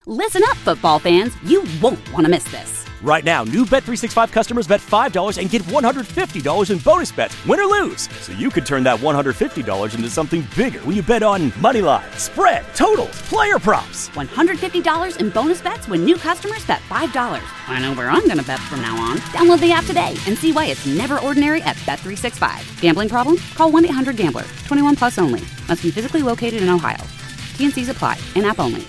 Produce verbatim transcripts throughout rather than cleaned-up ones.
Listen up, football fans. You won't want to miss this. Right now, new Bet three sixty-five customers bet five dollars and get one hundred fifty dollars in bonus bets, win or lose. So you could turn that one hundred fifty dollars into something bigger when you bet on money line, spread, totals, player props. one hundred fifty dollars in bonus bets when new customers bet five dollars. I know where I'm going to bet from now on. Download the app today and see why it's never ordinary at Bet three sixty-five. Gambling problem? Call one eight hundred gambler. twenty-one plus only. Must be physically located in Ohio. T and C's apply. In-app only.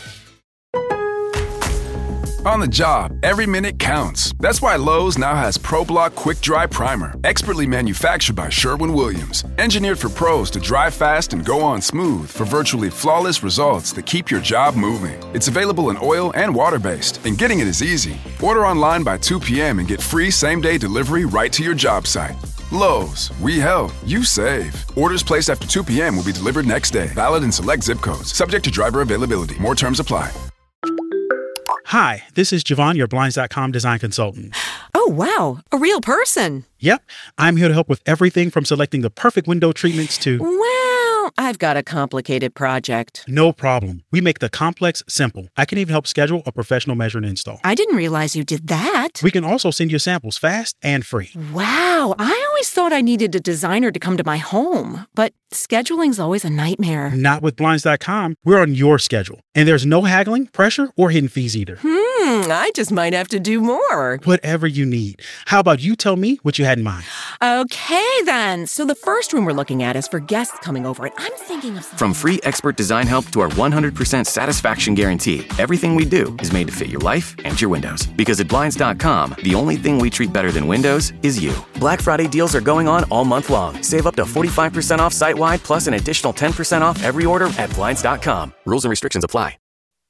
On the job, every minute counts. That's why Lowe's now has ProBlock Quick Dry Primer, expertly manufactured by Sherwin-Williams. Engineered for pros to dry fast and go on smooth for virtually flawless results that keep your job moving. It's available in oil and water-based, and getting it is easy. Order online by two p.m. and get free same-day delivery right to your job site. Lowe's, we help, you save. Orders placed after two p.m. will be delivered next day. Valid in select zip codes. Subject to driver availability. More terms apply. Hi, this is Javon, your Blinds dot com design consultant. Oh, wow. A real person. Yep. I'm here to help with everything from selecting the perfect window treatments to... Well, I've got a complicated project. No problem. We make the complex simple. I can even help schedule a professional measure and install. I didn't realize you did that. We can also send you samples fast and free. Wow. I always thought I needed a designer to come to my home, but scheduling's always a nightmare. Not with Blinds dot com. We're on your schedule. And there's no haggling, pressure, or hidden fees either. Hmm, I just might have to do more. Whatever you need. How about you tell me what you had in mind? Okay, then. So the first room we're looking at is for guests coming over, and I'm thinking of something... From free expert design help to our one hundred percent satisfaction guarantee, everything we do is made to fit your life and your windows. Because at Blinds dot com, the only thing we treat better than windows is you. Black Friday deals are going on all month long. Save up to forty-five percent off site-wide, plus an additional ten percent off every order at Blinds dot com. Rules and restrictions apply.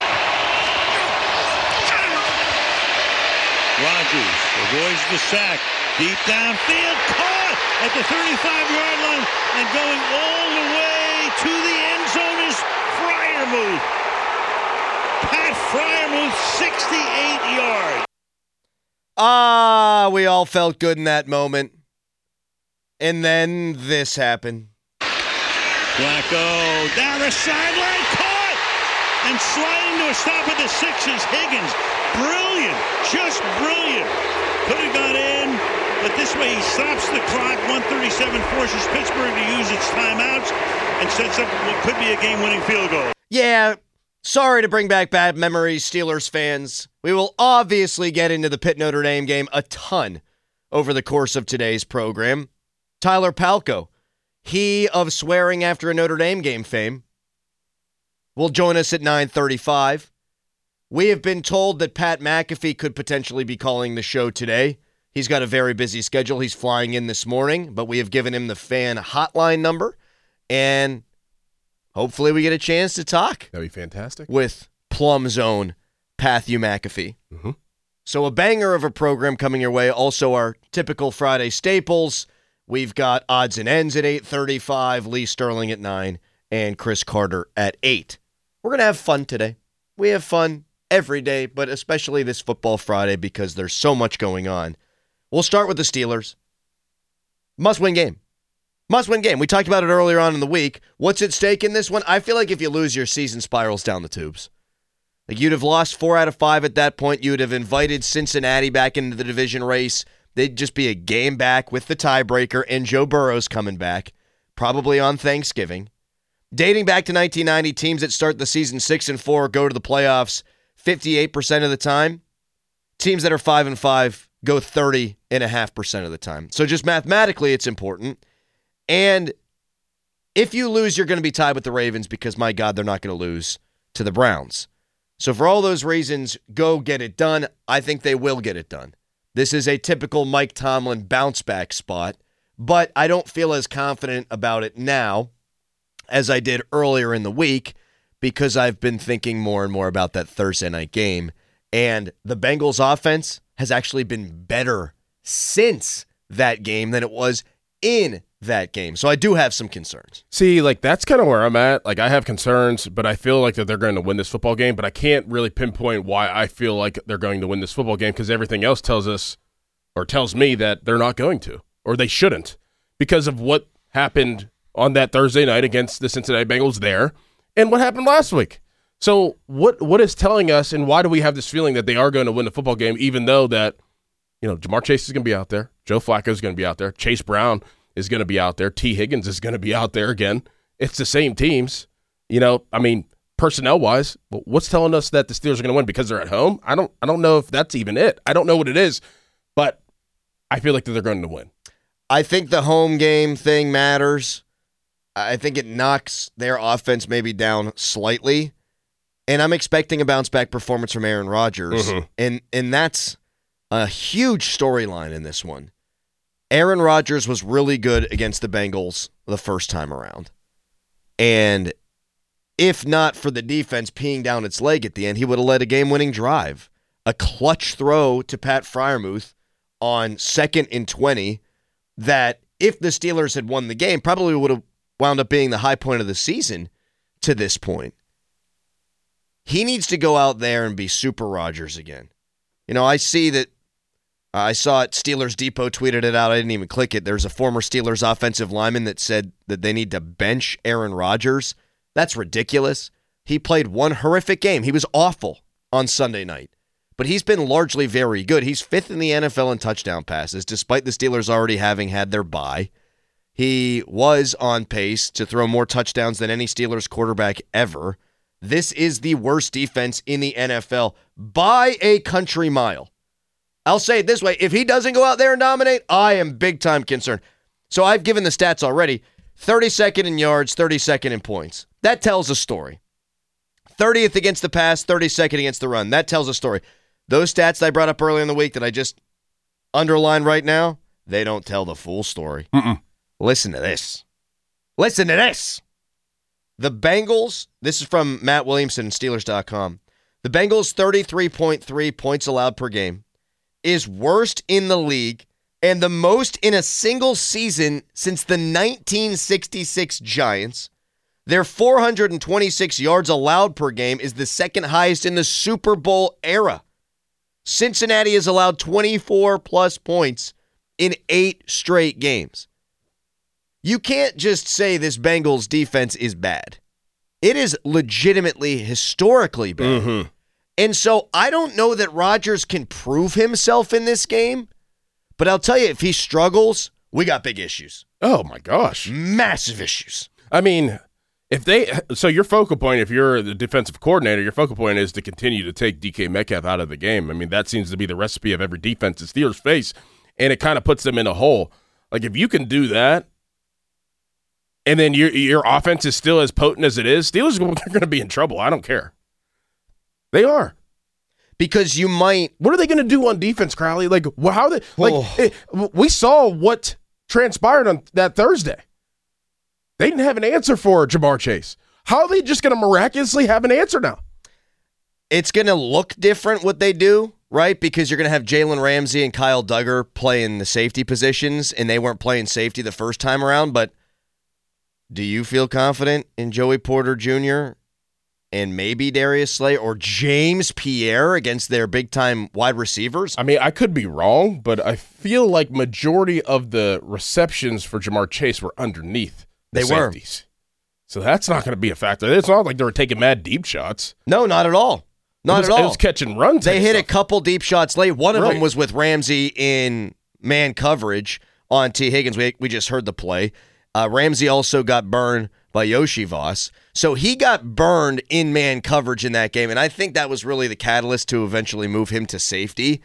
Rodgers avoids the sack. Deep downfield, caught at the thirty-five-yard line, and going all the way to the end zone is Freiermuth. Pat Freiermuth, sixty-eight yards. Ah, we all felt good in that moment. And then this happened. Flacco down the sideline, caught! And sliding to a stop at the six is Higgins. Brilliant, just brilliant. Could have gone in, but this way he stops the clock. one thirty-seven forces Pittsburgh to use its timeouts and sets up what could be a game-winning field goal. Yeah, sorry to bring back bad memories, Steelers fans. We will obviously get into the Pitt Notre Dame game a ton over the course of today's program. Tyler Palko, he of swearing after a Notre Dame game fame, will join us at nine thirty-five. We have been told that Pat McAfee could potentially be calling the show today. He's got a very busy schedule. He's flying in this morning, but we have given him the fan hotline number, and hopefully we get a chance to talk. That'd be fantastic. With Plum Zone, Patthew McAfee. Mm-hmm. So a banger of a program coming your way. Also our typical Friday staples. We've got odds and ends at eight thirty-five, Lee Sterling at nine, and Chris Carter at eight. We're going to have fun today. We have fun every day, but especially this Football Friday because there's so much going on. We'll start with the Steelers. Must-win game. Must-win game. We talked about it earlier on in the week. What's at stake in this one? I feel like if you lose, your season spirals down the tubes. Like you'd have lost four out of five at that point. You'd have invited Cincinnati back into the division race. They'd just be a game back with the tiebreaker and Joe Burrow's coming back, probably on Thanksgiving. Dating back to nineteen ninety, teams that start the season six and four go to the playoffs fifty-eight percent of the time. Teams that are five and five go thirty point five percent of the time. So just mathematically, it's important. And if you lose, you're going to be tied with the Ravens because, my God, they're not going to lose to the Browns. So for all those reasons, go get it done. I think they will get it done. This is a typical Mike Tomlin bounce-back spot, but I don't feel as confident about it now as I did earlier in the week because I've been thinking more and more about that Thursday night game. And the Bengals offense has actually been better since that game than it was in that game. So I do have some concerns. See, like that's kind of where I'm at. Like I have concerns, but I feel like that they're going to win this football game, but I can't really pinpoint why I feel like they're going to win this football game because everything else tells us or tells me that they're not going to or they shouldn't because of what happened on that Thursday night against the Cincinnati Bengals there and what happened last week. So what what is telling us, and why do we have this feeling that they are going to win the football game, even though that, you know, Jamar Chase is going to be out there, Joe Flacco is going to be out there, Chase Brown is going to be out there, T. Higgins is going to be out there again. It's the same teams. You know, I mean, personnel-wise, what's telling us that the Steelers are going to win? Because they're at home? I don't I don't know if that's even it. I don't know what it is, but I feel like that they're going to win. I think the home game thing matters. I think it knocks their offense maybe down slightly. And I'm expecting a bounce-back performance from Aaron Rodgers. Mm-hmm. And and that's a huge storyline in this one. Aaron Rodgers was really good against the Bengals the first time around. And if not for the defense peeing down its leg at the end, he would have led a game-winning drive. A clutch throw to Pat Freiermuth on second and twenty that, if the Steelers had won the game, probably would have wound up being the high point of the season to this point. He needs to go out there and be Super Rodgers again. You know, I see that, uh, I saw it, Steelers Depot tweeted it out. I didn't even click it. There's a former Steelers offensive lineman that said that they need to bench Aaron Rodgers. That's ridiculous. He played one horrific game. He was awful on Sunday night. But he's been largely very good. He's fifth in the N F L in touchdown passes, despite the Steelers already having had their bye. He was on pace to throw more touchdowns than any Steelers quarterback ever. This is the worst defense in the N F L by a country mile. I'll say it this way. If he doesn't go out there and dominate, I am big-time concerned. So I've given the stats already. thirty-second in yards, thirty-second in points. That tells a story. thirtieth against the pass, thirty-second against the run. That tells a story. Those stats that I brought up earlier in the week that I just underlined right now, they don't tell the full story. Mm-mm. Listen to this. Listen to this. The Bengals, this is from Matt Williamson, Steelers dot com. The Bengals' thirty-three point three points allowed per game is worst in the league and the most in a single season since the nineteen sixty-six Giants. Their four hundred twenty-six yards allowed per game is the second highest in the Super Bowl era. Cincinnati has allowed twenty-four plus points in eight straight games. You can't just say this Bengals defense is bad. It is legitimately, historically bad. Mm-hmm. And so I don't know that Rodgers can prove himself in this game, but I'll tell you, if he struggles, we got big issues. Oh, my gosh. Massive issues. I mean, if they – so your focal point, if you're the defensive coordinator, your focal point is to continue to take D K Metcalf out of the game. I mean, that seems to be the recipe of every defense the Steelers face, and it kind of puts them in a hole. Like, if you can do that, and then your your offense is still as potent as it is, Steelers are going to be in trouble. I don't care. They are. Because you might. What are they going to do on defense, Crowley? Like, how they? Like, Oh. it, we saw what transpired on that Thursday. They didn't have an answer for Jamar Chase. How are they just going to miraculously have an answer now? It's going to look different what they do, right? Because you're going to have Jalen Ramsey and Kyle Duggar playing the safety positions, and they weren't playing safety the first time around. But do you feel confident in Joey Porter Junior and maybe Darius Slay or James Pierre against their big-time wide receivers? I mean, I could be wrong, but I feel like majority of the receptions for Jamar Chase were underneath the They were. safeties. So that's not going to be a factor. It's not like they were taking mad deep shots. No, not at all. Not it was, at all. It was catch and run. They hit stuff. a couple deep shots late. One of Right. them was with Ramsey in man coverage on T. Higgins. We, we just heard the play. Uh, Ramsey also got burned by Yoshi Voss. So he got burned in man coverage in that game, and I think that was really the catalyst to eventually move him to safety.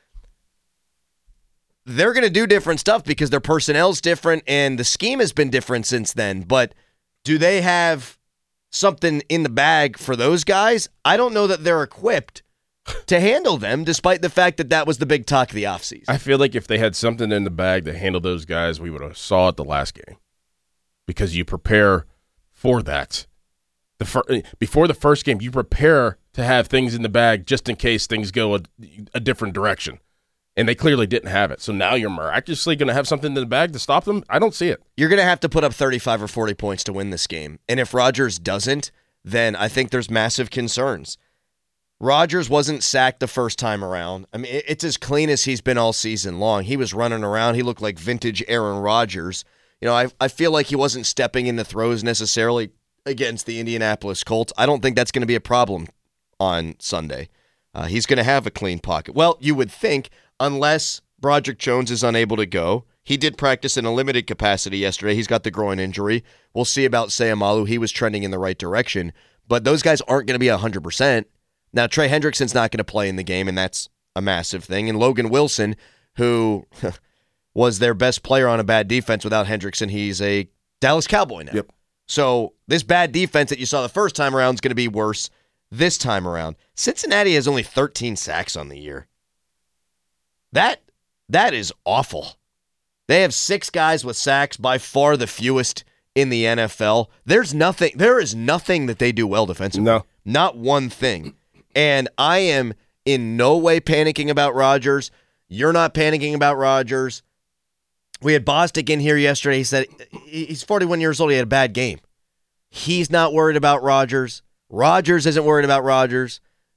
They're going to do different stuff because their personnel's different, and the scheme has been different since then. But do they have something in the bag for those guys? I don't know that they're equipped to handle them, despite the fact that that was the big talk of the offseason. I feel like if they had something in the bag to handle those guys, we would have saw it the last game. Because you prepare for that. The fir- before the first game, you prepare to have things in the bag just in case things go a, a different direction. And they clearly didn't have it. So now you're miraculously going to have something in the bag to stop them? I don't see it. You're going to have to put up thirty-five or forty points to win this game. And if Rodgers doesn't, then I think there's massive concerns. Rodgers wasn't sacked the first time around. I mean, it's as clean as he's been all season long. He was running around. He looked like vintage Aaron Rodgers. You know, I I feel like he wasn't stepping into throws necessarily against the Indianapolis Colts. I don't think that's going to be a problem on Sunday. Uh, he's going to have a clean pocket. Well, you would think, unless Broderick Jones is unable to go. He did practice in a limited capacity yesterday. He's got the groin injury. We'll see about Sayamalu. He was trending in the right direction. But those guys aren't going to be one hundred percent. Now, Trey Hendrickson's not going to play in the game, and that's a massive thing. And Logan Wilson, who was their best player on a bad defense without Hendrickson, he's a Dallas Cowboy now. Yep. So this bad defense that you saw the first time around is going to be worse this time around. Cincinnati has only thirteen sacks on the year. That that is awful. They have six guys with sacks, by far the fewest in the N F L. There's nothing. There is nothing that they do well defensively. No. Not one thing. And I am in no way panicking about Rodgers. You're not panicking about Rodgers. We had Bostic in here yesterday. He said he's forty-one years old. He had a bad game. He's not worried about Rodgers. Rodgers isn't worried about Rodgers.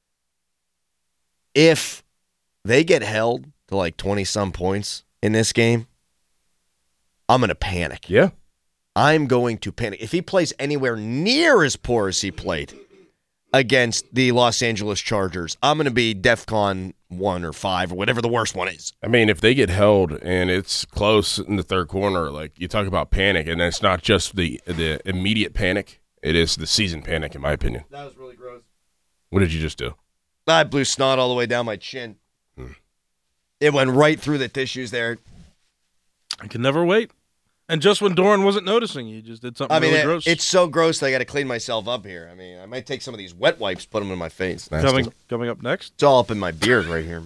If they get held to like twenty-some points in this game, I'm going to panic. Yeah. I'm going to panic. If he plays anywhere near as poor as he played against the Los Angeles Chargers, I'm going to be DEFCON one or five or whatever the worst one is. I mean, if they get held and it's close in the third corner, like you talk about panic, and it's not just the the immediate panic, it is the season panic, in my opinion. That was really gross. What did you just do? I blew snot all the way down my chin. Hmm. It went right through the tissues there. I can never wait. And just when Doran wasn't noticing, he just did something I mean, really it, gross. It's so gross that I got to clean myself up here. I mean, I might take some of these wet wipes, put them in my face. Coming, coming up next? It's all up in my beard right here.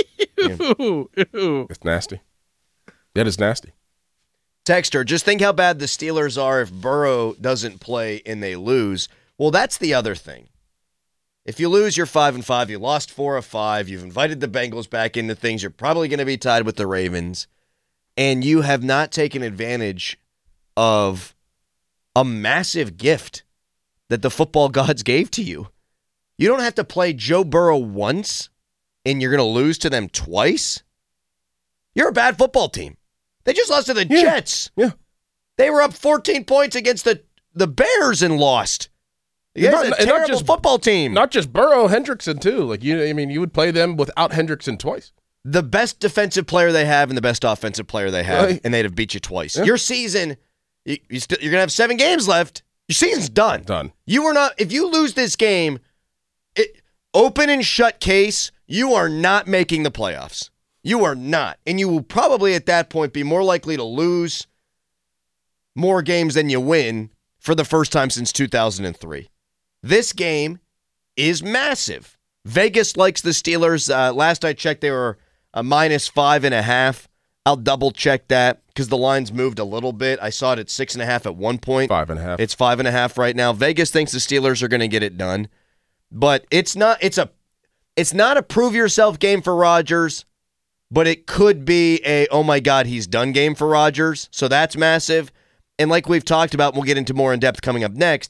Ew, ew. It's nasty. That is nasty. Texter, just think how bad the Steelers are if Burrow doesn't play and they lose. Well, that's the other thing. If you lose, you're five and five. You lost four of five. You've invited the Bengals back into things. You're probably going to be tied with the Ravens. And you have not taken advantage of a massive gift that the football gods gave to you. You don't have to play Joe Burrow once, and you're going to lose to them twice. You're a bad football team. They just lost to the yeah. Jets. Yeah. They were up fourteen points against the, the Bears and lost. You guys are a not, terrible not just, football team. Not just Burrow, Hendrickson too. Like you, I mean, you would play them without Hendrickson twice. The best defensive player they have and the best offensive player they have, right. and they'd have beat you twice. Yeah. Yeah. Your season, you, you st- you're going to have seven games left. Your season's done. Done. You are not. If you lose this game, it, open and shut case, you are not making the playoffs. You are not. And you will probably at that point be more likely to lose more games than you win for the first time since two thousand three. This game is massive. Vegas likes the Steelers. Uh, last I checked, they were a minus five and a half. I'll double check that because the lines moved a little bit. I saw it at six and a half at one point. Five and a half. It's five and a half right now. Vegas thinks the Steelers are going to get it done, but it's not. It's a. It's not a prove yourself game for Rodgers, but it could be a oh my God he's done game for Rodgers. So that's massive. And like we've talked about, we'll get into more in depth coming up next.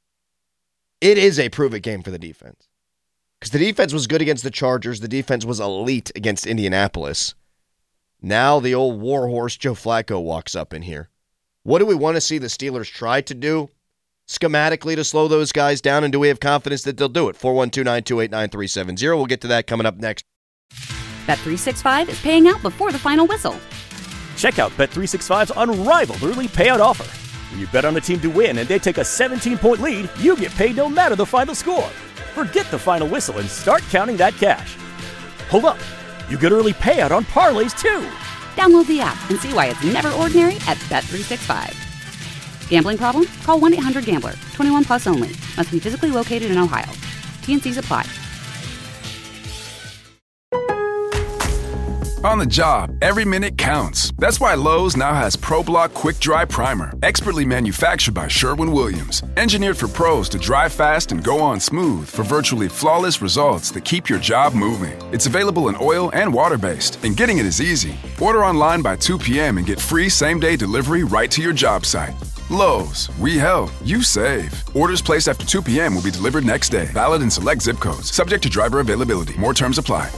It is a prove it game for the defense. Because the defense was good against the Chargers. The defense was elite against Indianapolis. Now the old warhorse Joe Flacco walks up in here. What do we want to see the Steelers try to do schematically to slow those guys down? And do we have confidence that they'll do it? four one two, nine two eight, nine three seven zero. We'll get to that coming up next. Bet three sixty-five is paying out before the final whistle. Check out Bet three sixty-five's unrivaled early payout offer. When you bet on a team to win and they take a seventeen-point lead, you get paid no matter the final score. Forget the final whistle and start counting that cash. Hold up. You get early payout on parlays, too. Download the app and see why it's never ordinary at Bet three sixty-five. Gambling problem? Call one eight hundred gambler. twenty-one plus only. Must be physically located in Ohio. T and C's apply. On the job, every minute counts. That's why Lowe's now has ProBlock Quick Dry Primer, expertly manufactured by Sherwin-Williams. Engineered for pros to dry fast and go on smooth for virtually flawless results that keep your job moving. It's available in oil and water-based, and getting it is easy. Order online by two p.m. and get free same-day delivery right to your job site. Lowe's, we help, you save. Orders placed after two p.m. will be delivered next day. Valid in select zip codes. Subject to driver availability. More terms apply.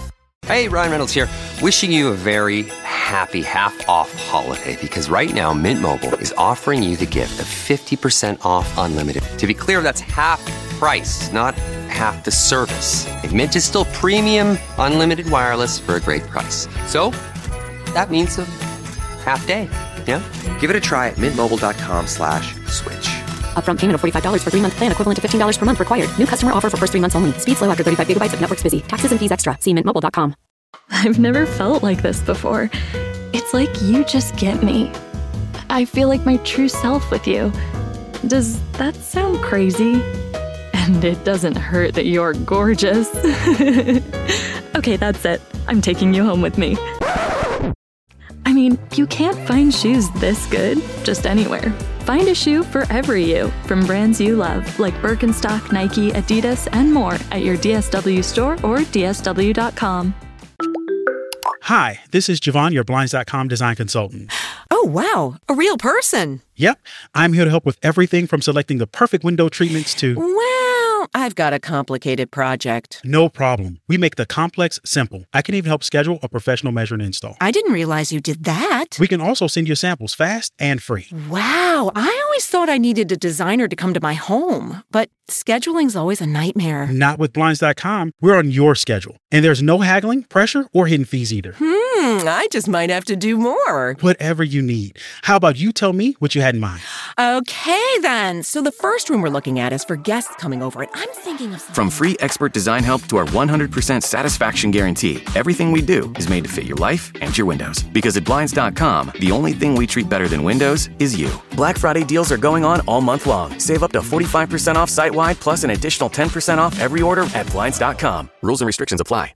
Hey, Ryan Reynolds here. Wishing you a very happy half-off holiday because right now Mint Mobile is offering you the gift of fifty percent off unlimited. To be clear, that's half price, not half the service. And Mint is still premium unlimited wireless for a great price. So that means a half day. Yeah? Give it a try at mintmobile.com slash switch. Upfront payment of forty-five dollars for three-month plan equivalent to fifteen dollars per month required. New customer offer for first three months only. Speed slow after thirty-five gigabytes if network's busy. Taxes and fees extra. See mint mobile dot com. I've never felt like this before. It's like you just get me. I feel like my true self with you. Does that sound crazy? And it doesn't hurt that you're gorgeous. Okay, that's it. I'm taking you home with me. I mean, you can't find shoes this good just anywhere. Find a shoe for every you, from brands you love, like Birkenstock, Nike, Adidas, and more at your D S W store or D S W dot com. Hi, this is Javon, your Blinds dot com design consultant. Oh, wow. A real person. Yep. I'm here to help with everything from selecting the perfect window treatments to... Well, I've got a complicated project. No problem. We make the complex simple. I can even help schedule a professional measure and install. I didn't realize you did that. We can also send you samples fast and free. Wow. I always thought I needed a designer to come to my home, but scheduling's always a nightmare. Not with Blinds dot com. We're on your schedule. And there's no haggling, pressure, or hidden fees either. Hmm, I just might have to do more. Whatever you need. How about you tell me what you had in mind? Okay, then. So the first room we're looking at is for guests coming over, and I'm thinking of something. From free expert design help to our one hundred percent satisfaction guarantee, everything we do is made to fit your life and your windows. Because at Blinds dot com, the only thing we treat better than windows is you. Black Friday deals are going on all month long. Save up to forty-five percent off site-wide, plus an additional ten percent off every order at Blinds dot com. Rules and restrictions apply.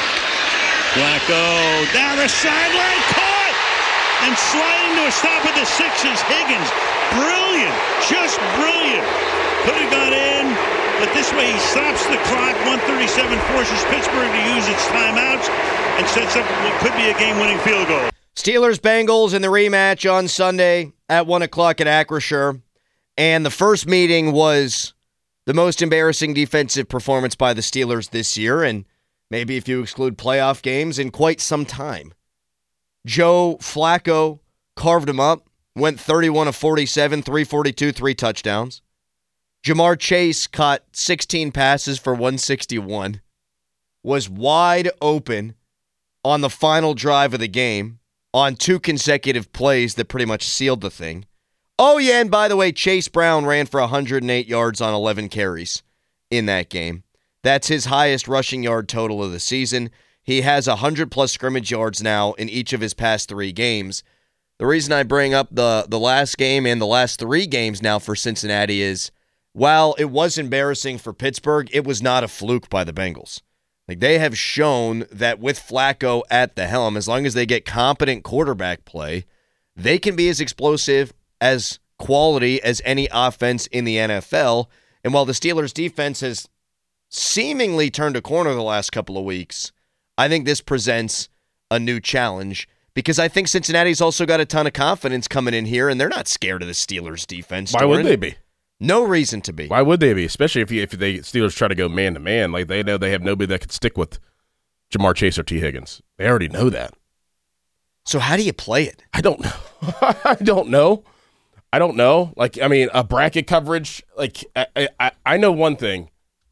Flacco down the sideline, caught! And sliding to a stop at the sixes, Higgins. Brilliant, just brilliant. Could have gone in, but this way he stops the clock. one thirty-seven forces Pittsburgh to use its timeouts and sets up what could be a game-winning field goal. Steelers-Bengals in the rematch on Sunday at one o'clock at Acrisure. And the first meeting was the most embarrassing defensive performance by the Steelers this year, and maybe if you exclude playoff games, in quite some time. Joe Flacco carved him up, went thirty-one of forty-seven, three forty-two, three touchdowns. Jamar Chase caught sixteen passes for one sixty-one, was wide open on the final drive of the game on two consecutive plays that pretty much sealed the thing. Oh, yeah, and by the way, Chase Brown ran for one hundred eight yards on eleven carries in that game. That's his highest rushing yard total of the season. He has one hundred plus scrimmage yards now in each of his past three games. The reason I bring up the, the last game and the last three games now for Cincinnati is, while it was embarrassing for Pittsburgh, it was not a fluke by the Bengals. Like, they have shown that with Flacco at the helm, as long as they get competent quarterback play, they can be as explosive, as quality as any offense in the N F L. And while the Steelers' defense has seemingly turned a corner the last couple of weeks, I think this presents a new challenge because I think Cincinnati's also got a ton of confidence coming in here, and they're not scared of the Steelers' defense. Why would they be? No reason to be. Why would they be? Especially if you, if the Steelers try to go man to man, like they know they have nobody that could stick with Jamar Chase or T. Higgins. They already know that. So how do you play it? I don't know. I don't know. I don't know. Like, I mean, a bracket coverage. Like, I, I, I know one thing.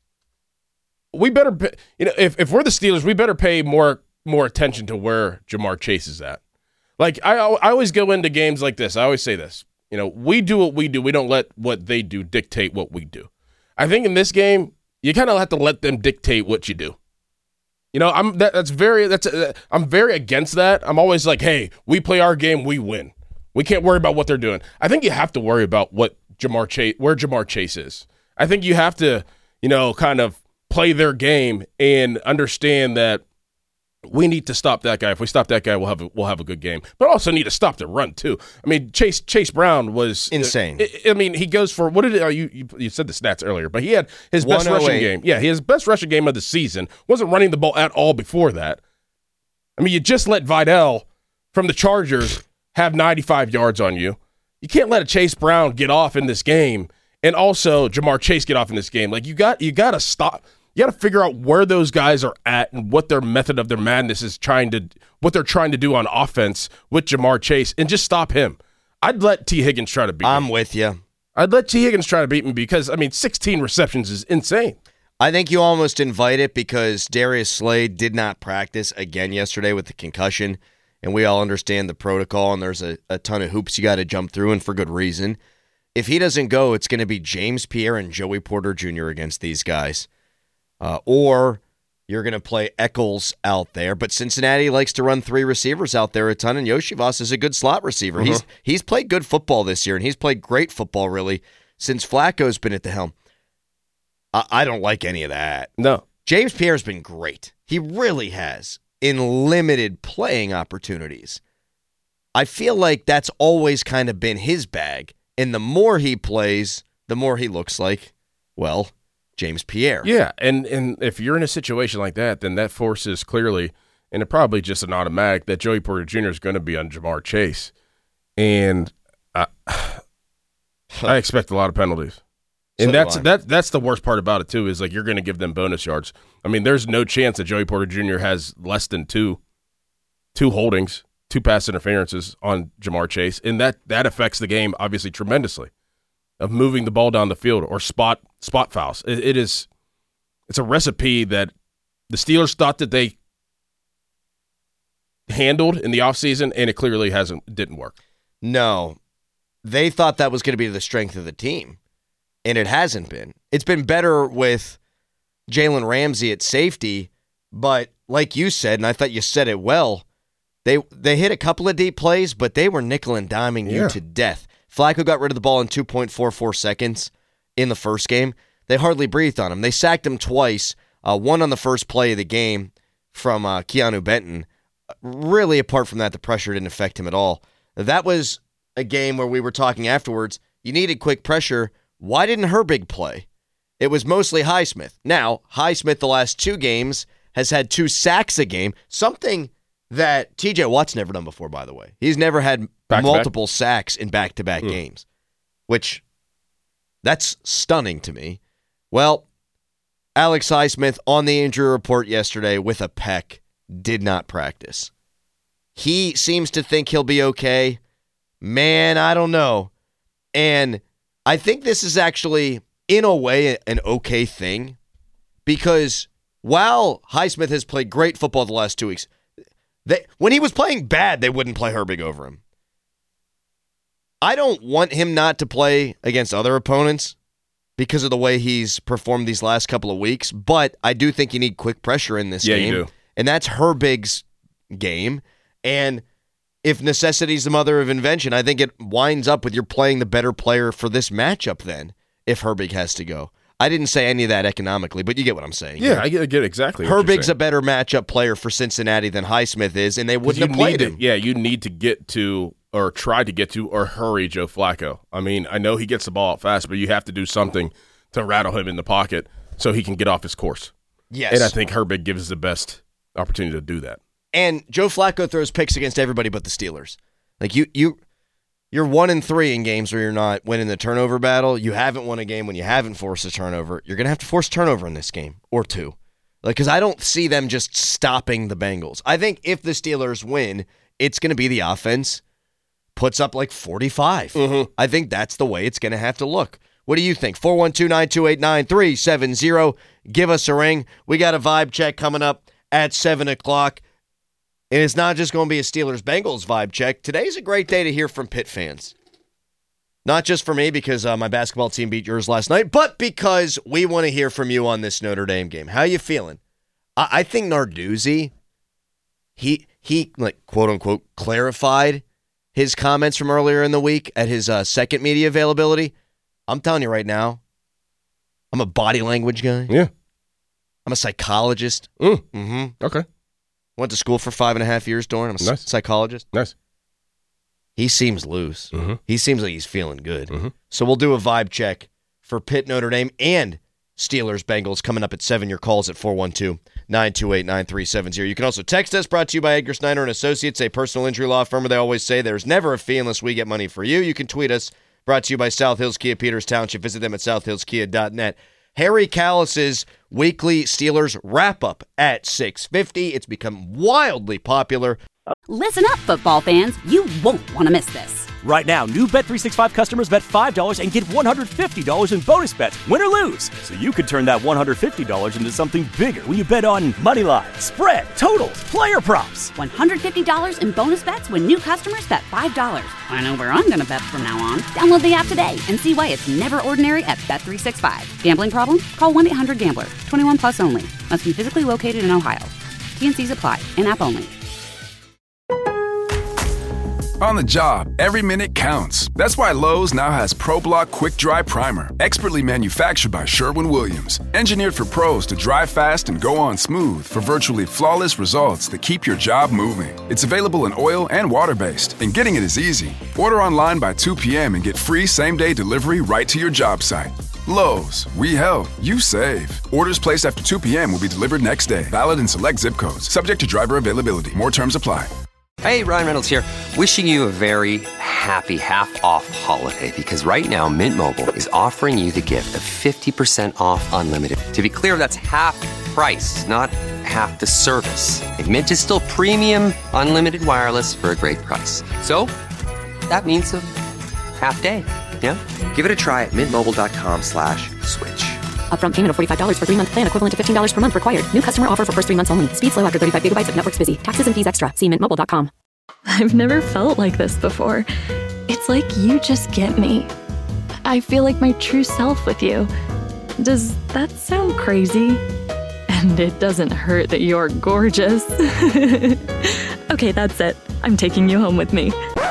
We better, pay, you know, if, if we're the Steelers, we better pay more more attention to where Jamar Chase is at. Like, I, I always go into games like this. I always say this. You know, we do what we do. We don't let what they do dictate what we do. I think in this game, you kind of have to let them dictate what you do. You know, I'm that, that's very that's uh, I'm very against that. I'm always like, hey, we play our game, we win. We can't worry about what they're doing. I think you have to worry about what Jamar Chase, where Jamar Chase is. I think you have to, you know, kind of play their game and understand that we need to stop that guy. If we stop that guy, we'll have a, we'll have a good game. But also need to stop the run too. I mean, Chase Chase Brown was insane. I, I mean, he goes for what did it, you, you you said the stats earlier, but he had his best rushing game. Yeah, his best rushing game of the season. Wasn't running the ball at all before that. I mean, you just let Vidal from the Chargers have ninety-five yards on you. You can't let a Chase Brown get off in this game, and also Jamar Chase get off in this game. Like you got you got to stop. You got to figure out where those guys are at and what their method of their madness is trying to, what they're trying to do on offense with Jamar Chase, and just stop him. I'd let T. Higgins try to beat I'm me. with you. I'd let T. Higgins try to beat me because, I mean, sixteen receptions is insane. I think you almost invite it because Darius Slade did not practice again yesterday with the concussion, and we all understand the protocol, and there's a, a ton of hoops you got to jump through, and for good reason. If he doesn't go, it's going to be James Pierre and Joey Porter Junior against these guys. Uh, or you're going to play Eccles out there, but Cincinnati likes to run three receivers out there a ton, and Yoshivas is a good slot receiver. Uh-huh. He's he's played good football this year, and he's played great football, really, since Flacco's been at the helm. I, I don't like any of that. No. James Pierre's been great. He really has, in limited playing opportunities. I feel like that's always kind of been his bag, and the more he plays, the more he looks like, well, James Pierre. Yeah, and, and if you're in a situation like that, then that forces clearly, and it probably just an automatic, that Joey Porter Junior is going to be on Jamar Chase. And I, I expect a lot of penalties. And So that's do I. that that's the worst part about it, too, is like you're going to give them bonus yards. I mean, there's no chance that Joey Porter Junior has less than two, two holdings, two pass interferences on Jamar Chase, and that, that affects the game, obviously, tremendously, of moving the ball down the field or spot spot fouls. It, it is, it's a recipe that the Steelers thought that they handled in the offseason, and it clearly hasn't didn't work. No. They thought that was going to be the strength of the team, and it hasn't been. It's been better with Jalen Ramsey at safety, but like you said, and I thought you said it well, they they hit a couple of deep plays, but they were nickel and diming you Yeah. to death. Flacco got rid of the ball in two point four four seconds in the first game. They hardly breathed on him. They sacked him twice, uh, one on the first play of the game from uh, Keanu Benton. Really, apart from that, the pressure didn't affect him at all. That was a game where we were talking afterwards. You needed quick pressure. Why didn't Herbig play? It was mostly Highsmith. Now, Highsmith the last two games has had two sacks a game, something that T J Watt's never done before, by the way. He's never had Back-to-back? multiple sacks in back-to-back Hmm. games, which that's stunning to me. Well, Alex Highsmith on the injury report yesterday with a pec did not practice. He seems to think he'll be okay. Man, I don't know. And I think this is actually, in a way, an okay thing because while Highsmith has played great football the last two weeks, they, when he was playing bad, they wouldn't play Herbig over him. I don't want him not to play against other opponents because of the way he's performed these last couple of weeks, but I do think you need quick pressure in this Yeah, game. you do. And that's Herbig's game. And if necessity is the mother of invention, I think it winds up with you're playing the better player for this matchup then, if Herbig has to go. I didn't say any of that economically, but you get what I'm saying. Yeah, I get, I get exactly what you're Herbig's saying. a better matchup player for Cincinnati than Highsmith is, and they 'Cause wouldn't you have played need him. to, yeah, you need to get to or try to get to or hurry Joe Flacco. I mean, I know he gets the ball out fast, but you have to do something to rattle him in the pocket so he can get off his course. Yes. And I think Herbig gives the best opportunity to do that. And Joe Flacco throws picks against everybody but the Steelers. Like you, you, you're one and three in games where you're not winning the turnover battle. You haven't won a game when you haven't forced a turnover. You're gonna have to force a turnover in this game or two, like because I don't see them just stopping the Bengals. I think if the Steelers win, it's gonna be the offense puts up like forty-five. Mm-hmm. I think that's the way it's gonna have to look. What do you think? four one two, nine two eight, nine three seven zero. Give us a ring. We got a vibe check coming up at seven o'clock. And it's not just going to be a Steelers-Bengals vibe check. Today's a great day to hear from Pitt fans. Not just for me because uh, my basketball team beat yours last night, but because we want to hear from you on this Notre Dame game. How you feeling? I, I think Narduzzi, he, he like quote-unquote, clarified his comments from earlier in the week at his uh, second media availability. I'm telling you right now, I'm a body language guy. Yeah. I'm a psychologist. Mm. Mm-hmm. Okay. Went to school for five and a half years, Doran. I'm a Nice. psychologist. Nice. He seems loose. Mm-hmm. He seems like he's feeling good. Mm-hmm. So we'll do a vibe check for Pitt, Notre Dame, and Steelers, Bengals coming up at seven. Your calls at four one two, nine two eight, nine three seven zero. You can also text us, brought to you by Edgar Snyder and Associates, a personal injury law firm where they always say there's never a fee unless we get money for you. You can tweet us, brought to you by South Hills Kia, Peters Township. Visit them at south hills kia dot net. Harry Callis's weekly Steelers wrap-up at six fifty. It's become wildly popular. Listen up, football fans. You won't want to miss this. Right now, new Bet three sixty-five customers bet five dollars and get one hundred fifty dollars in bonus bets, win or lose. So you could turn that one hundred fifty dollars into something bigger when you bet on money line, spread, totals, player props. one hundred fifty dollars in bonus bets when new customers bet five dollars. I know where I'm going to bet from now on. Download the app today and see why it's never ordinary at Bet three sixty-five. Gambling problem? Call one eight hundred gambler. twenty-one plus only. Must be physically located in Ohio. T and C's apply. In-app only. On the job, every minute counts. That's why Lowe's now has ProBlock Quick Dry Primer, expertly manufactured by Sherwin-Williams. Engineered for pros to dry fast and go on smooth for virtually flawless results that keep your job moving. It's available in oil and water-based, and getting it is easy. Order online by two p.m. and get free same-day delivery right to your job site. Lowe's, we help, you save. Orders placed after two p.m. will be delivered next day. Valid in select zip codes. Subject to driver availability. More terms apply. Hey, Ryan Reynolds here. Wishing you a very happy half-off holiday because right now Mint Mobile is offering you the gift of fifty percent off unlimited. To be clear, that's half price, not half the service. And Mint is still premium unlimited wireless for a great price. So that means a half day. Yeah? Give it a try at mintmobile.com slash switch. Upfront payment of forty-five dollars for three-month plan equivalent to fifteen dollars per month required. New customer offer for first three months only. Speed slow after thirty-five gigabytes if network's busy. Taxes and fees extra. See mint mobile dot com. I've never felt like this before. It's like you just get me. I feel like my true self with you. Does that sound crazy? And it doesn't hurt that you're gorgeous. Okay, that's it. I'm taking you home with me.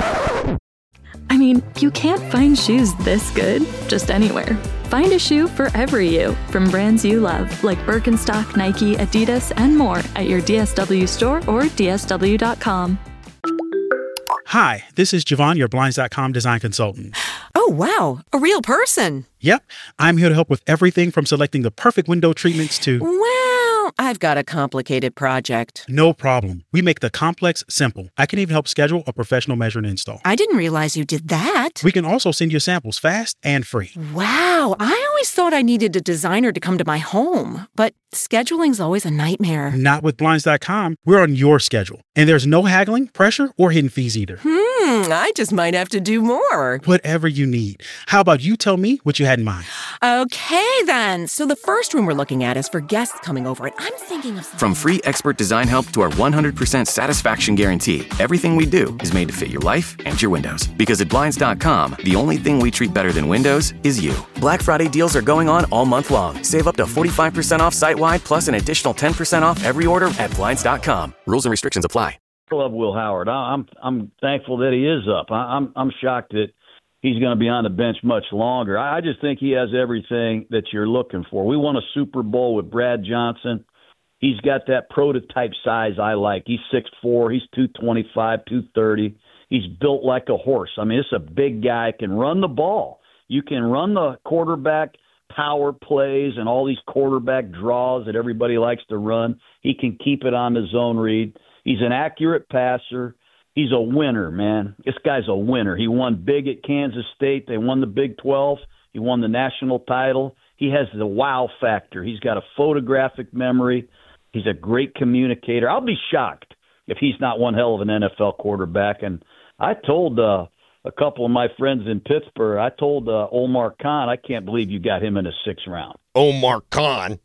I mean, you can't find shoes this good just anywhere. Find a shoe for every you from brands you love, like Birkenstock, Nike, Adidas, and more at your D S W store or D S W dot com. Hi, this is Javon, your Blinds dot com design consultant. Oh, wow. A real person. Yep. I'm here to help with everything from selecting the perfect window treatments to... Well, I've got a complicated project. No problem. We make the complex simple. I can even help schedule a professional measure and install. I didn't realize you did that. We can also send you samples fast and free. Wow. I always thought I needed a designer to come to my home, but scheduling's always a nightmare. Not with Blinds dot com. We're on your schedule. And there's no haggling, pressure, or hidden fees either. Hmm, I just might have to do more. Whatever you need. How about you tell me what you had in mind? Okay, then. So the first room we're looking at is for guests coming over, and I'm thinking of something. From free expert design help to our one hundred percent satisfaction guarantee, everything we do is made to fit your life and your windows. Because at Blinds dot com, the only thing we treat better than windows is you. Black Friday deals are going on all month long. Save up to forty-five percent off site-wide, plus an additional ten percent off every order at Blinds dot com. Rules and restrictions apply. I love Will Howard. I'm I'm thankful that he is up. I'm I'm shocked that he's going to be on the bench much longer. I just think he has everything that you're looking for. We won a Super Bowl with Brad Johnson. He's got that prototype size I like. He's six foot four. He's two twenty-five, two thirty. He's built like a horse. I mean, it's a big guy, can run the ball. You can run the quarterback power plays and all these quarterback draws that everybody likes to run. He can keep it on the zone read. He's an accurate passer. He's a winner, man. This guy's a winner. He won big at Kansas State. They won the Big twelve. He won the national title. He has the wow factor. He's got a photographic memory. He's a great communicator. I'll be shocked if he's not one hell of an N F L quarterback. And I told uh, a couple of my friends in Pittsburgh, I told uh, Omar Khan, I can't believe you got him in the sixth round. Omar Khan.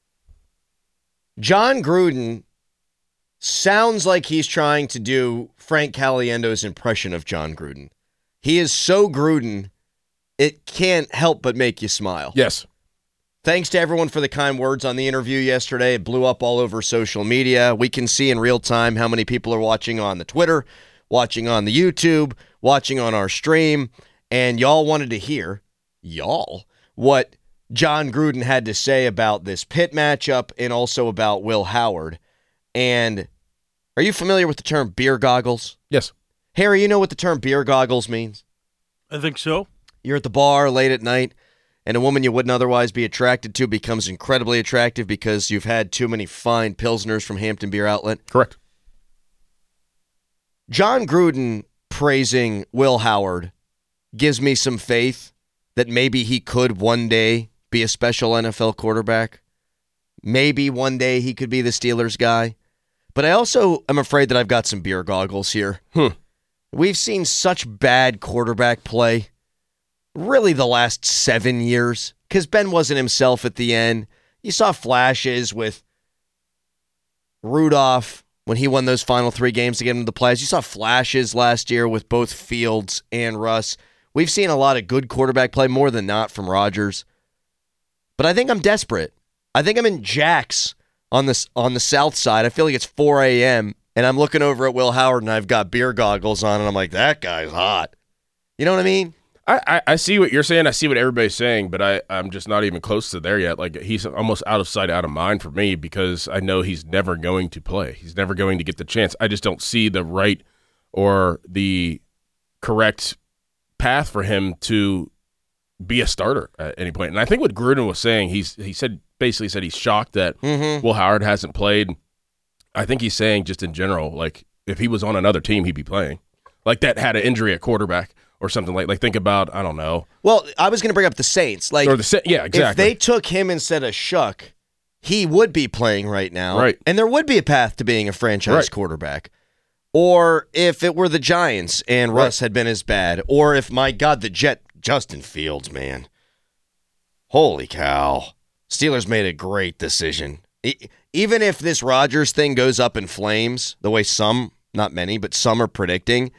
John Gruden sounds like he's trying to do Frank Caliendo's impression of John Gruden. He is so Gruden, it can't help but make you smile. Yes. Thanks to everyone for the kind words on the interview yesterday. It blew up all over social media. We can see in real time how many people are watching on the Twitter, watching on the YouTube, watching on our stream, and y'all wanted to hear, y'all, what John Gruden had to say about this Pitt matchup and also about Will Howard. And are you familiar with the term beer goggles? Yes. Harry, you know what the term beer goggles means? I think so. You're at the bar late at night, and a woman you wouldn't otherwise be attracted to becomes incredibly attractive because you've had too many fine Pilsners from Hampton Beer Outlet. Correct. John Gruden praising Will Howard gives me some faith that maybe he could one day be a special N F L quarterback. Maybe one day he could be the Steelers guy. But I also am afraid that I've got some beer goggles here. Hmm. We've seen such bad quarterback play really the last seven years because Ben wasn't himself at the end. You saw flashes with Rudolph when he won those final three games to get him to the playoffs. You saw flashes last year with both Fields and Russ. We've seen a lot of good quarterback play, more than not, from Rodgers. But I think I'm desperate. I think I'm in Jack's on the, on the south side. I feel like it's four a.m., and I'm looking over at Will Howard, and I've got beer goggles on, and I'm like, that guy's hot. You know what I mean? I, I, I see what you're saying. I see what everybody's saying, but I, I'm just not even close to there yet. Like, he's almost out of sight, out of mind for me because I know he's never going to play. He's never going to get the chance. I just don't see the right or the correct path for him to be a starter at any point. And I think what Gruden was saying, he's he said basically said he's shocked that mm-hmm. Will Howard hasn't played. I think he's saying just in general, like, if he was on another team, he'd be playing. Like, that had an injury at quarterback or something. Like, like think about, I don't know. Well, I was going to bring up the Saints. Like, or the Yeah, exactly. If they took him instead of Shuck, he would be playing right now. Right. And there would be a path to being a franchise right. quarterback. Or if it were the Giants and right. Russ had been as bad. Or if, my God, the Jet, Justin Fields, man. Holy cow. Steelers made a great decision. Even if this Rodgers thing goes up in flames, the way some, not many, but some are predicting,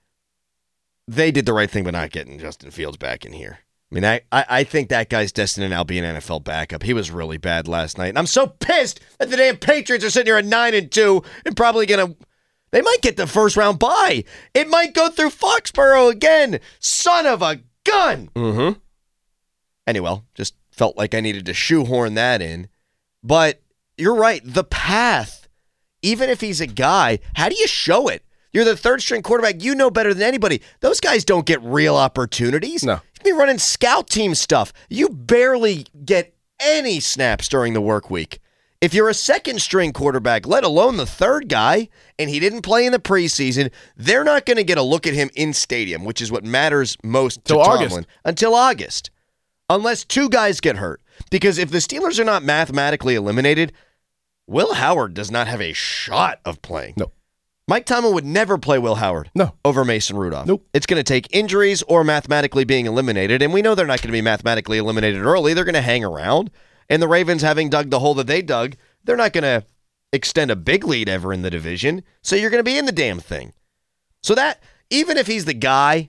they did the right thing by not getting Justin Fields back in here. I mean, I, I, I think that guy's destined to now be an N F L backup. He was really bad last night. And I'm so pissed that the damn Patriots are sitting here at nine and two and probably going to, they might get the first round bye. It might go through Foxborough again. Son of a gun. Mm-hmm. Anyway, just felt like I needed to shoehorn that in. But you're right. The path, even if he's a guy, how do you show it? You're the third string quarterback. You know better than anybody. Those guys don't get real opportunities. No. You be running scout team stuff. You barely get any snaps during the work week. If you're a second string quarterback, let alone the third guy, and he didn't play in the preseason, they're not going to get a look at him in stadium, which is what matters most to Till Tomlin. August. Until August. Unless two guys get hurt. Because if the Steelers are not mathematically eliminated, Will Howard does not have a shot of playing. No. Mike Tomlin would never play Will Howard no. over Mason Rudolph. Nope. It's going to take injuries or mathematically being eliminated, and we know they're not going to be mathematically eliminated early. They're going to hang around, and the Ravens, having dug the hole that they dug, they're not going to extend a big lead ever in the division, so you're going to be in the damn thing. So that, even if he's the guy,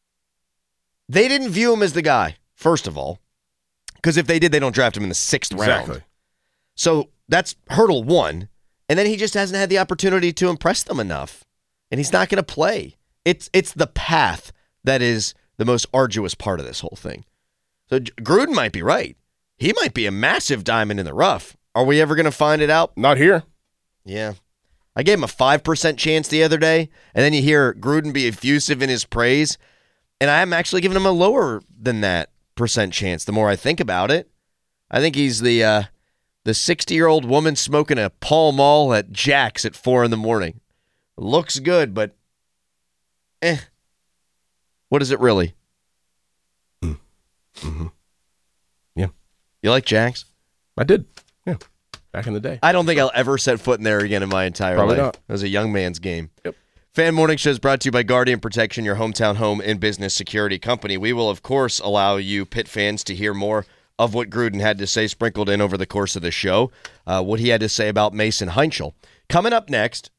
they didn't view him as the guy, first of all, because if they did, they don't draft him in the sixth exactly. round. So that's hurdle one. And then he just hasn't had the opportunity to impress them enough. And he's not going to play. It's it's the path that is the most arduous part of this whole thing. So Gruden might be right. He might be a massive diamond in the rough. Are we ever going to find it out? Not here. Yeah. I gave him a five percent chance the other day, and then you hear Gruden be effusive in his praise, and I'm actually giving him a lower than that percent chance the more I think about it. I think he's the... Uh, The sixty-year-old woman smoking a Pall Mall at Jack's at four in the morning. Looks good, but eh. What is it really? Mm-hmm. Yeah. You like Jack's? I did. Yeah. Back in the day. I don't think I'll ever set foot in there again in my entire Probably life. not. It was a young man's game. Yep. Fan Morning Show is brought to you by Guardian Protection, your hometown home and business security company. We will, of course, allow you Pitt fans to hear more of what Gruden had to say sprinkled in over the course of the show, uh, what he had to say about Mason Heinchel. Coming up next,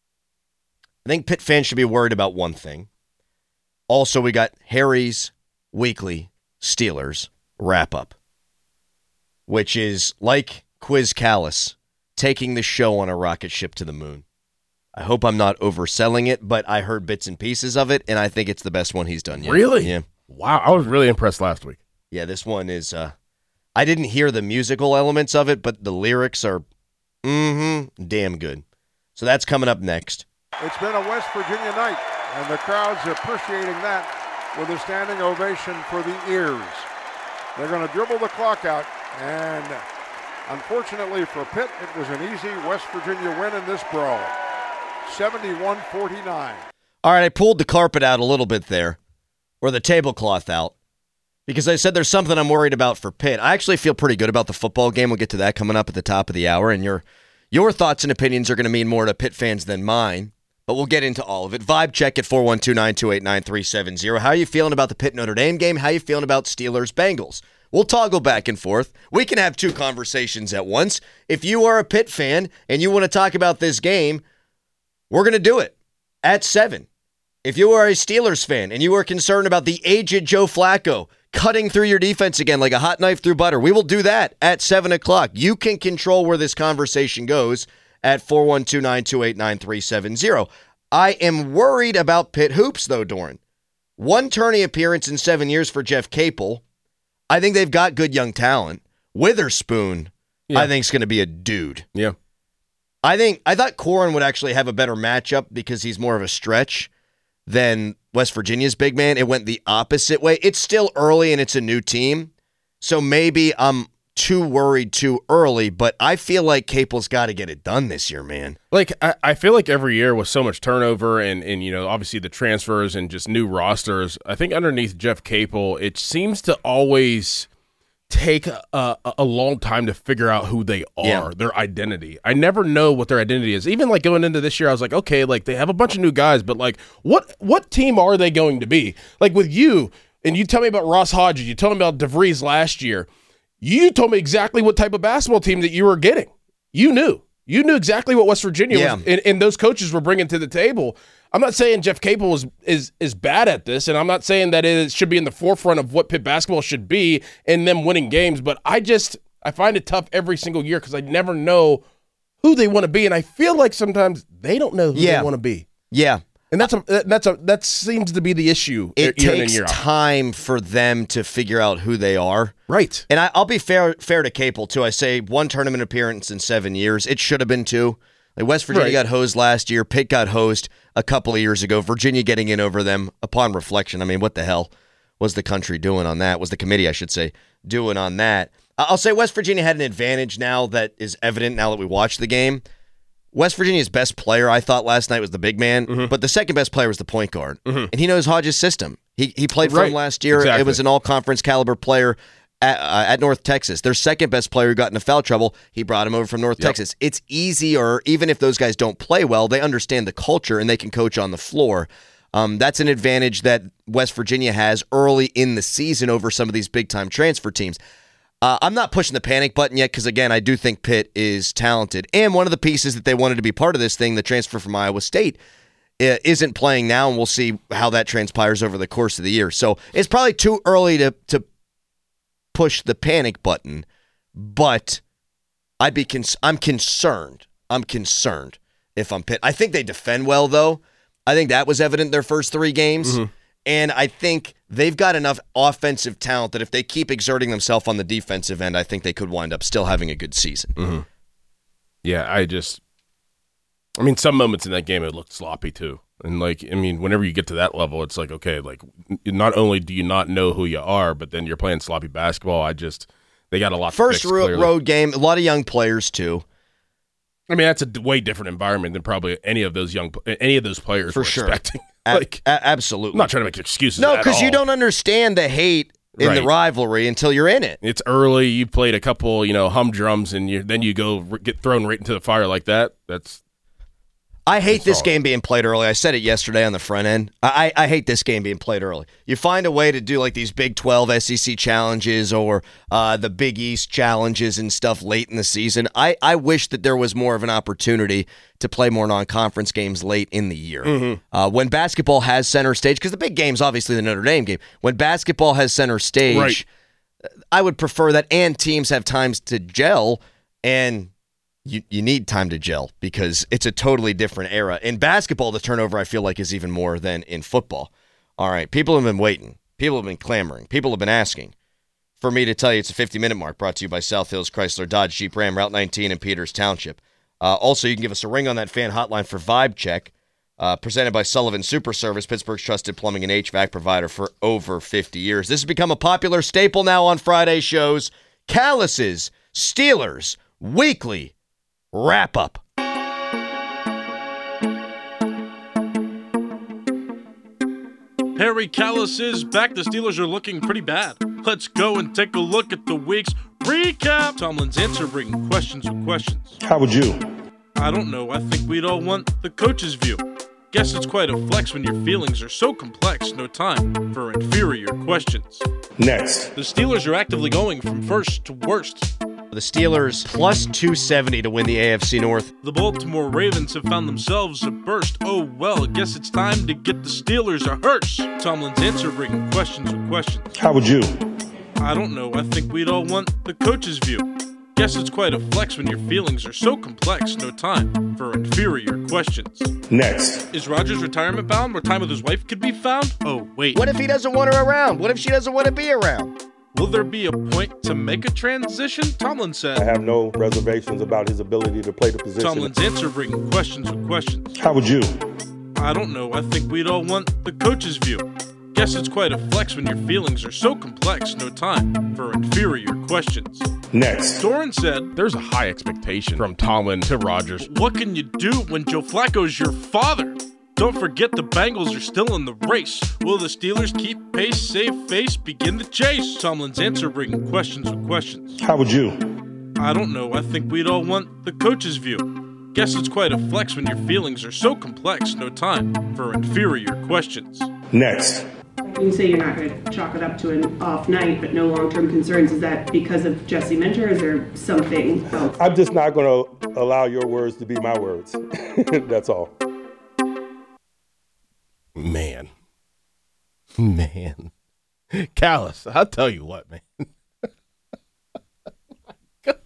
I think Pitt fans should be worried about one thing. Also, we got Harry's weekly Steelers wrap-up, which is like Quiz Callis taking the show on a rocket ship to the moon. I hope I'm not overselling it, but I heard bits and pieces of it, and I think it's the best one he's done yet. Really? Yeah. Wow, I was really impressed last week. Yeah, this one is... Uh, I didn't hear the musical elements of it, but the lyrics are mm-hmm, damn good. So that's coming up next. It's been a West Virginia night, and the crowd's appreciating that with a standing ovation for the ears. They're going to dribble the clock out, and unfortunately for Pitt, it was an easy West Virginia win in this brawl, seventy-one forty-nine. All right, I pulled the carpet out a little bit there, or the tablecloth out. Because I said there's something I'm worried about for Pitt. I actually feel pretty good about the football game. We'll get to that coming up at the top of the hour, and your your thoughts and opinions are going to mean more to Pitt fans than mine, but we'll get into all of it. Vibe check at four one two, nine two eight, nine three seven zero. How are you feeling about the Pitt Notre Dame game? How are you feeling about Steelers-Bengals? We'll toggle back and forth. We can have two conversations at once. If you are a Pitt fan and you want to talk about this game, we're going to do it at seven. If you are a Steelers fan and you are concerned about the aged Joe Flacco cutting through your defense again like a hot knife through butter, we will do that at seven o'clock. You can control where this conversation goes at four one two, nine two eight, nine three seven zero. I am worried about Pitt hoops, though, Doran. One tourney appearance in seven years for Jeff Capel. I think they've got good young talent. Witherspoon, yeah. I think, is going to be a dude. Yeah. I think I thought Corrin would actually have a better matchup because he's more of a stretch than West Virginia's big man. It went the opposite way. It's still early and it's a new team, so maybe I'm too worried too early, but I feel like Capel's got to get it done this year, man. Like, I, I feel like every year with so much turnover and, and, you know, obviously the transfers and just new rosters, I think underneath Jeff Capel, it seems to always take a, a long time to figure out who they are, yeah. their identity. I never know what their identity is. Even like going into this year, I was like, okay, like they have a bunch of new guys, but like what what team are they going to be? Like with you, and you tell me about Ross Hodges, you told me about DeVries last year. You told me exactly what type of basketball team that you were getting. You knew. You knew exactly what West Virginia yeah. was, and, and those coaches were bringing to the table. I'm not saying Jeff Capel is, is is bad at this, and I'm not saying that it should be in the forefront of what Pitt basketball should be and them winning games, but I just I find it tough every single year because I never know who they want to be, and I feel like sometimes they don't know who yeah. they want to be. Yeah. And that's a that's a that seems to be the issue. It year takes in and year time for them to figure out who they are. Right. And I, I'll be fair fair to Capel, too. I say one tournament appearance in seven years. It should have been two. Like West Virginia right. got hosed last year. Pitt got hosed a couple of years ago. Virginia getting in over them upon reflection. I mean, what the hell was the country doing on that? Was the committee, I should say, doing on that? I'll say West Virginia had an advantage now that is evident now that we watched the game. West Virginia's best player, I thought last night, was the big man, mm-hmm. but the second best player was the point guard. Mm-hmm. And he knows Hodges' system. He he played for right. him last year. Exactly. It was an all-conference caliber player at, uh, at North Texas. Their second best player who got into foul trouble, he brought him over from North yep. Texas. It's easy, or even if those guys don't play well, they understand the culture and they can coach on the floor. Um, that's an advantage that West Virginia has early in the season over some of these big-time transfer teams. Uh, I'm not pushing the panic button yet because, again, I do think Pitt is talented. And one of the pieces that they wanted to be part of this thing, the transfer from Iowa State, uh, isn't playing now, and we'll see how that transpires over the course of the year. So it's probably too early to to push the panic button, but I'd be cons- I'm concerned. I'm concerned if I'm Pitt. I think they defend well, though. I think that was evident in their first three games. Mm-hmm. And I think they've got enough offensive talent that if they keep exerting themselves on the defensive end, I think they could wind up still having a good season. Mm-hmm. Yeah, I just – I mean, some moments in that game it looked sloppy too. And, like, I mean, whenever you get to that level, it's like, okay, like, not only do you not know who you are, but then you're playing sloppy basketball. I just – they got a lot First to fix, ro- road game, a lot of young players too. I mean, that's a way different environment than probably any of those young, any of those players For were sure. expecting. like, a- absolutely. I'm not trying to make excuses. No, because you don't understand the hate in right. the rivalry until you're in it. It's early. You played a couple, you know, humdrums, and you then you go get thrown right into the fire like that. That's. I hate this game being played early. I said it yesterday on the front end. I, I hate this game being played early. You find a way to do like these Big twelve S E C challenges or uh, the Big East challenges and stuff late in the season. I, I wish that there was more of an opportunity to play more non-conference games late in the year. Mm-hmm. Uh, when basketball has center stage, because the big game's obviously the Notre Dame game. When basketball has center stage, right. I would prefer that, and teams have times to gel, and You you need time to gel because it's a totally different era. In basketball, the turnover I feel like is even more than in football. All right, people have been waiting. People have been clamoring. People have been asking for me to tell you it's a fifty-minute mark brought to you by South Hills Chrysler Dodge Jeep Ram, Route nineteen in Peters Township. Uh, also, you can give us a ring on that fan hotline for Vibe Check, uh, presented by Sullivan Super Service, Pittsburgh's trusted plumbing and H V A C provider for over fifty years. This has become a popular staple now on Friday shows. Callis's Steelers Weekly Wrap up. Harry Callis is back. The Steelers are looking pretty bad. Let's go and take a look at the week's recap. Tomlin's answering questions with questions. How would you? I don't know. I think we'd all want the coach's view. Guess it's quite a flex when your feelings are so complex. No time for inferior questions. Next. The Steelers are actively going from first to worst. The Steelers plus two seventy to win the A F C North. The Baltimore Ravens have found themselves a burst. Oh well, guess it's time to get the Steelers a hearse. Tomlin's answering questions with questions. How would you? I don't know. I think we'd all want the coach's view. Guess it's quite a flex when your feelings are so complex. No time for inferior questions. Next. Is Rodgers retirement bound where time with his wife could be found? Oh, wait. What if he doesn't want her around? What if she doesn't want to be around? Will there be a point to make a transition? Tomlin said. I have no reservations about his ability to play the position. Tomlin's answering questions with questions. How would you? I don't know. I think we'd all want the coach's view. Guess it's quite a flex when your feelings are so complex. No time for inferior questions. Next. Doran said, there's a high expectation from Tomlin to Rodgers. What can you do when Joe Flacco's your father? Don't forget the Bengals are still in the race. Will the Steelers keep pace, save face, begin the chase? Tomlin's answering questions with questions. How would you? I don't know. I think we'd all want the coach's view. Guess it's quite a flex when your feelings are so complex. No time for inferior questions. Next. You say you're not going to chalk it up to an off night, but no long-term concerns. Is that because of Jesse Minter, or is there something else? I'm just not going to allow your words to be my words. That's all. Man. Man. Callous, I'll tell you what, man. Gosh.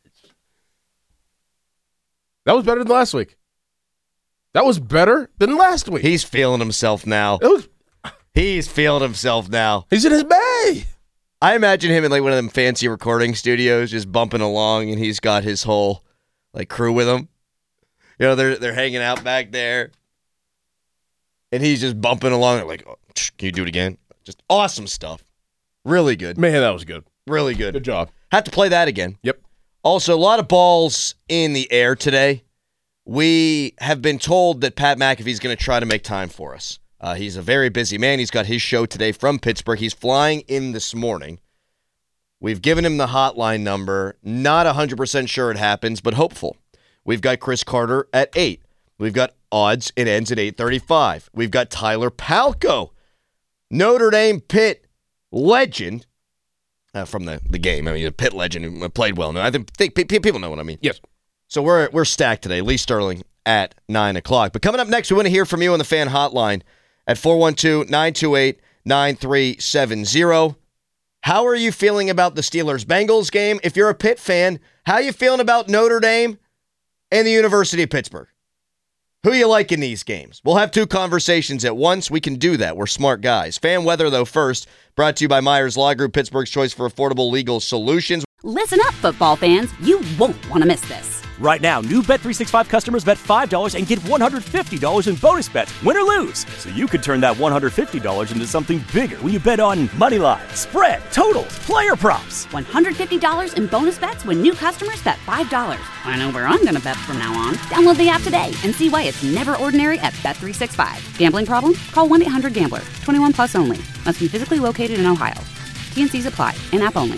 That was better than last week. That was better than last week. He's feeling himself now. It was He's feeling himself now. He's in his bay. I imagine him in like one of them fancy recording studios, just bumping along, and he's got his whole like crew with him. You know, they're they're hanging out back there, and he's just bumping along. They're like, oh, "Can you do it again?" Just awesome stuff. Really good. Man, that was good. Really good. Good job. Have to play that again. Yep. Also, a lot of balls in the air today. We have been told that Pat McAfee's going to try to make time for us. Uh, he's a very busy man. He's got his show today from Pittsburgh. He's flying in this morning. We've given him the hotline number. Not one hundred percent sure it happens, but hopeful. We've got Chris Carter at eight. We've got odds. It ends at eight thirty-five. We've got Tyler Palko, Notre Dame Pitt legend uh, from the, the game. I mean, a Pitt legend who played well. Now, I think, think people know what I mean. Yes. So we're we're stacked today. Lee Sterling at nine o'clock. But coming up next, we want to hear from you on the fan hotline at four one two, nine two eight, nine three seven zero. How are you feeling about the Steelers-Bengals game? If you're a Pitt fan, how are you feeling about Notre Dame and the University of Pittsburgh? Who you like in these games? We'll have two conversations at once. We can do that. We're smart guys. Fan weather, though, first. Brought to you by Myers Law Group, Pittsburgh's choice for affordable legal solutions. Listen up, football fans. You won't want to miss this. Right now, new Bet three sixty-five customers bet five dollars and get one hundred fifty dollars in bonus bets, win or lose. So you could turn that one hundred fifty dollars into something bigger when you bet on money line, spread, totals, player props. one hundred fifty dollars in bonus bets when new customers bet five dollars. I know where I'm going to bet from now on. Download the app today and see why it's never ordinary at Bet three sixty-five. Gambling problem? Call one eight hundred gambler. twenty-one plus only. Must be physically located in Ohio. T and C's apply. In-app only.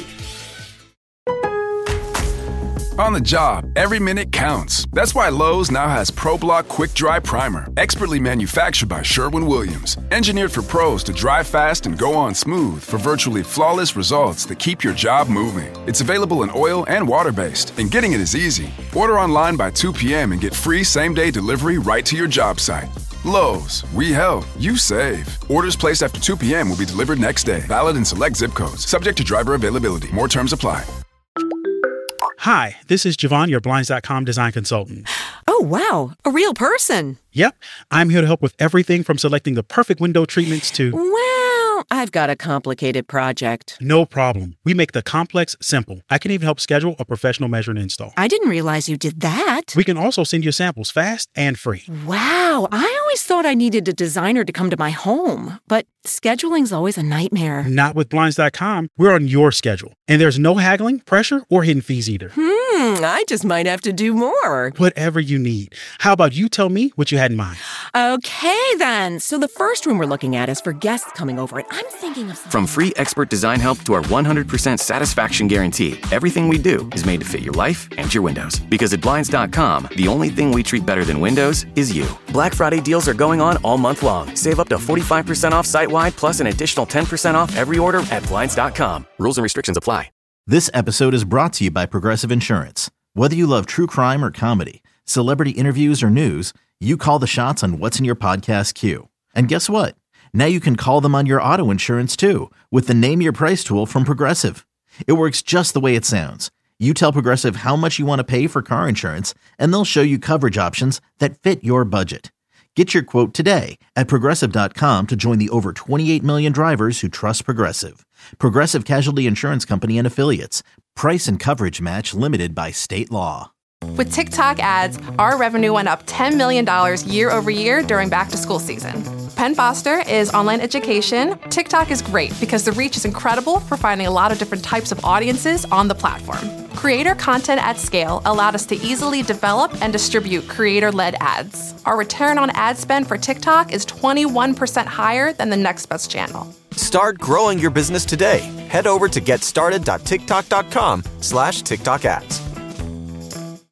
On the job, every minute counts. That's why Lowe's now has ProBlock Quick Dry Primer, expertly manufactured by Sherwin-Williams. Engineered for pros to dry fast and go on smooth for virtually flawless results that keep your job moving. It's available in oil and water-based, and getting it is easy. Order online by two p.m. and get free same-day delivery right to your job site. Lowe's, we help, you save. Orders placed after two p.m. will be delivered next day. Valid in select zip codes. Subject to driver availability. More terms apply. Hi, this is Javon, your Blinds dot com design consultant. Oh, wow. A real person. Yep. I'm here to help with everything from selecting the perfect window treatments to... Well, I've got a complicated project. No problem. We make the complex simple. I can even help schedule a professional measure and install. I didn't realize you did that. We can also send you samples fast and free. Wow. I always thought I needed a designer to come to my home, but scheduling's always a nightmare. Not with Blinds dot com. We're on your schedule. And there's no haggling, pressure, or hidden fees either. Hmm, I just might have to do more. Whatever you need. How about you tell me what you had in mind? Okay, then. So the first room we're looking at is for guests coming over, and I'm thinking of... From free expert design help to our one hundred percent satisfaction guarantee, everything we do is made to fit your life and your windows. Because at Blinds dot com, the only thing we treat better than windows is you. Black Friday deals are going on all month long. Save up to forty-five percent off site-wide, plus an additional ten percent off every order at Blinds dot com. Rules and restrictions apply. This episode is brought to you by Progressive Insurance. Whether you love true crime or comedy, celebrity interviews or news, you call the shots on what's in your podcast queue. And guess what? Now you can call them on your auto insurance too with the Name Your Price tool from Progressive. It works just the way it sounds. You tell Progressive how much you want to pay for car insurance, and they'll show you coverage options that fit your budget. Get your quote today at Progressive dot com to join the over twenty-eight million drivers who trust Progressive. Progressive Casualty Insurance Company and Affiliates. Price and coverage match limited by state law. With TikTok ads, our revenue went up ten million dollars year over year during back-to-school season. Penn Foster is online education. TikTok is great because the reach is incredible for finding a lot of different types of audiences on the platform. Creator content at scale allowed us to easily develop and distribute creator-led ads. Our return on ad spend for TikTok is twenty-one percent higher than the next best channel. Start growing your business today. Head over to getstarted dot tiktok dot com slash TikTok ads.